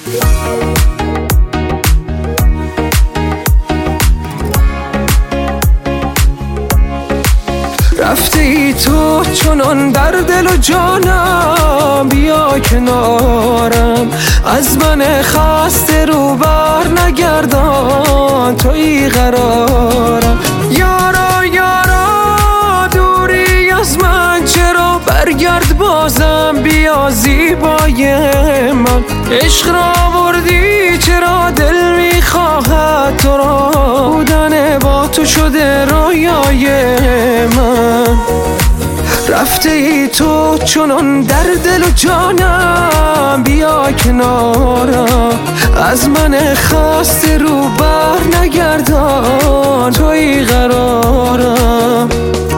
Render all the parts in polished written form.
رفتی تو چنان در دل و جانم، بیا کنارم، از من خسته رو بر نگردان، تویی قرارم. یارا یارا دوری از من چرا، برگرد بازم بیا زیبای من. عشق را بردی چرا، دل میخواهد تو را، بودن با تو شده رویای من. رفته ای تو چنان در دل و جانم، بیا کنارم، از من خسته رو بر نگردان، تویی قرارم.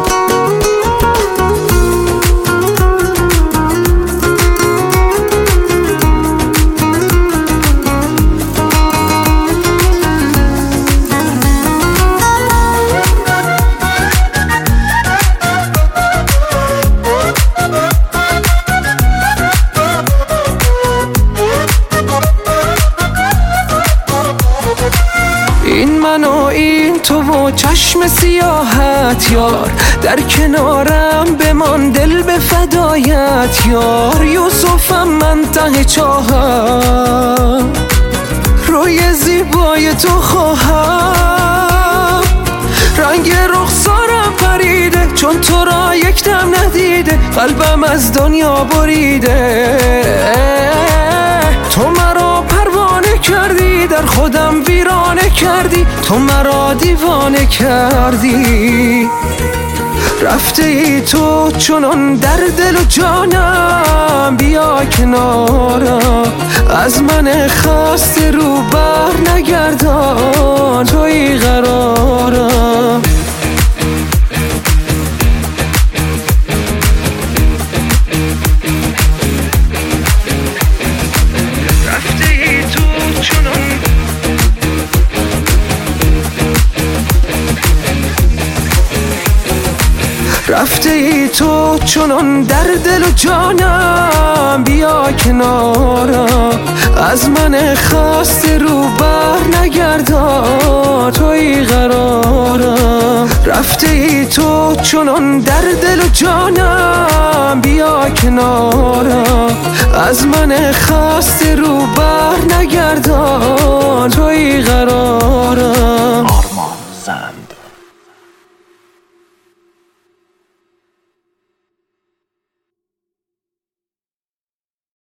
این من و این تو و چشم سیاحت یار، در کنارم بمان دل به فدایت یار. یوسفم من ته چاهم، روی زیبای تو خواهم. رنگ رخسارم پریده چون تو را یک دم ندیده، قلبم از دنیا بریده. تو مرا پروانه کردی، در خودم ویرانه کردی، تو مرا دیوانه کردی. رفته ای تو چنان در دل و جانم، بیا کنارم، از من خسته رو بر نگردان، تویی قرارم. رفته ای تو چنان در دل و جانم، بیا کنارم، از من خسته رو بر نگردان، تویی قرارم. رفته ای تو چنان در دل و جانم، بیا کنارم، از من خسته رو بر نگردان، تویی قرارم.